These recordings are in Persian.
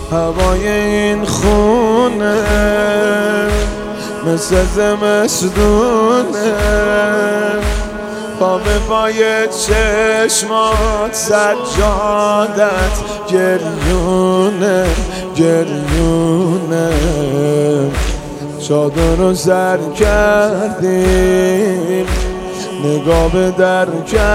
هوای این خونه مثل زمستونه، پا به پای چشمات سجادت گریونه گریونه. چادر رو سر کردیم، نگاه به در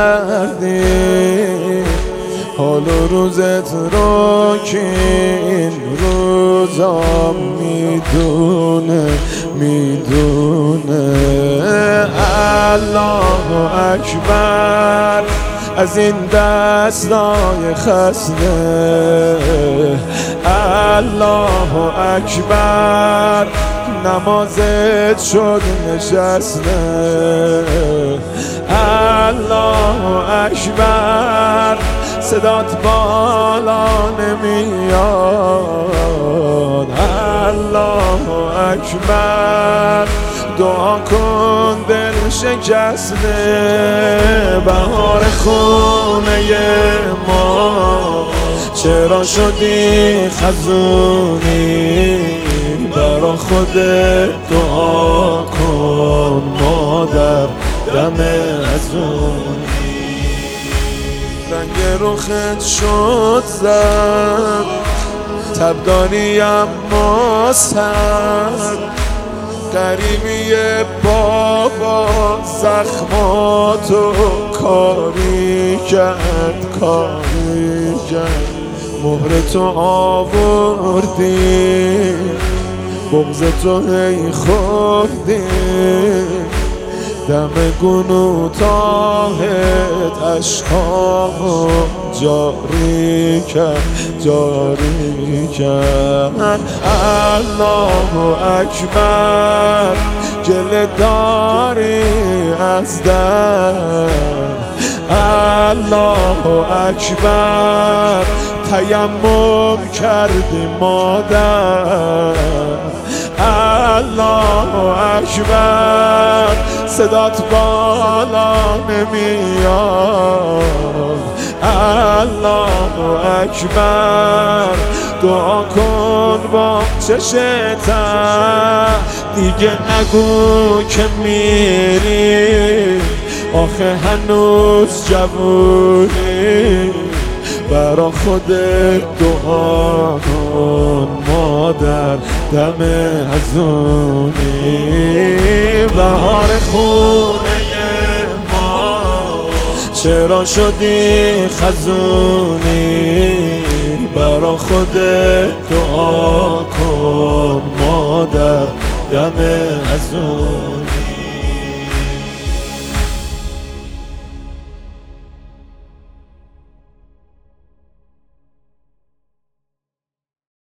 کردیم، حال و روزت رو که این روزا میدونه میدونه. الله اکبر از این دستای خسته، الله اکبر نمازت شد نشسته، الله اکبر صدات بالا نمیاد، الله اکبر دعا کن دل شکسته. بهار خونه ما چرا شدی خزونی، برا خودت دعا کن مادر دم ازونی. رنگ رخت شد زرد، تب داری اما سرد، غریبی بابا زخماتو کاری کرد کاری کرد. مهرتو آوردی بغضتو هی خوردی، دم گنوتاهت عشقامو جاری کرد جاری کرد. الله اکبر گله داری از در، الله اکبر تیمم کردی مادر، الله اکبر صدات بالا نمیاد، الله اکبر دعا کن با چشتم. دیگه نگو که میری آخه هنوز جوونی، برا خودت دعا کن مادر دم ازونی. بهار خونه ما چرا شدی خزونی، برا خودت دعا کن مادر دم ازونی.